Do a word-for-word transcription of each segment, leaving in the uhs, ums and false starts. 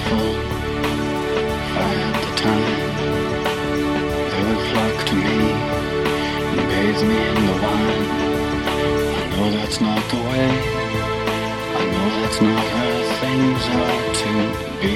beautiful. If I had the time, they would flock to me and bathe me in the wine. I know that's not the way. I know that's not how things are to be.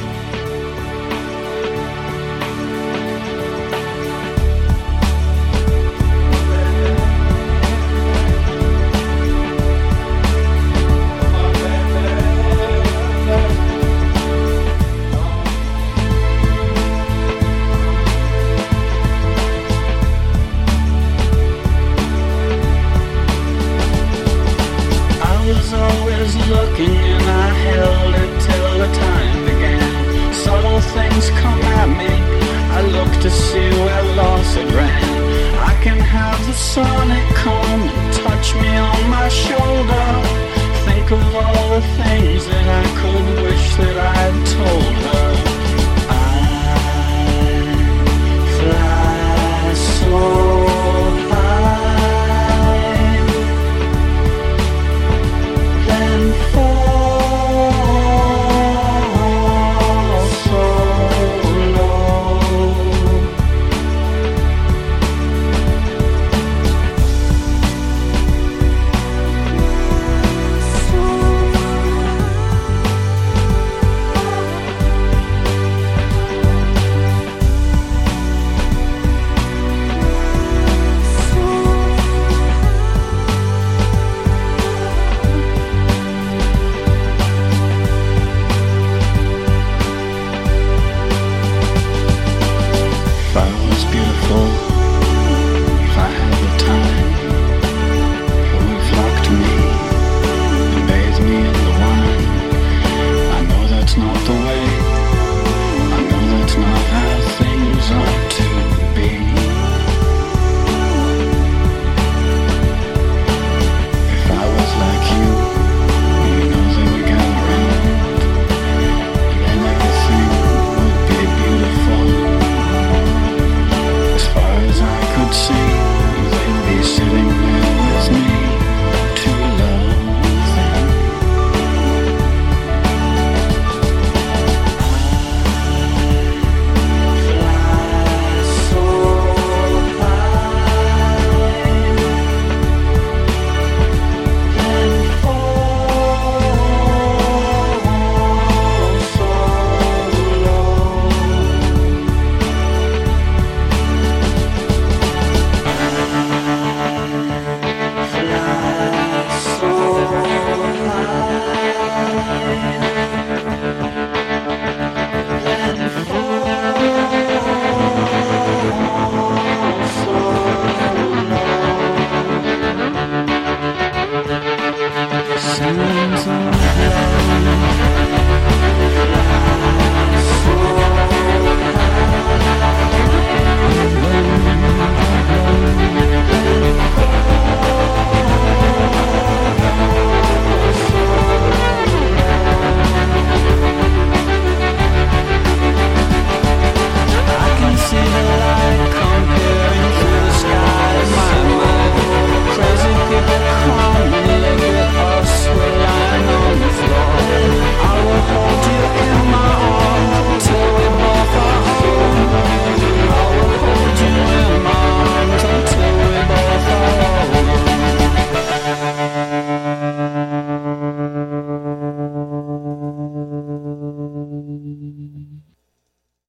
Looking and I held it till the time began. Subtle things come at me, I look to see where loss had ran. I can have the sonic come and touch me on my shoulder. Think of all the things that I could wish that I had told her.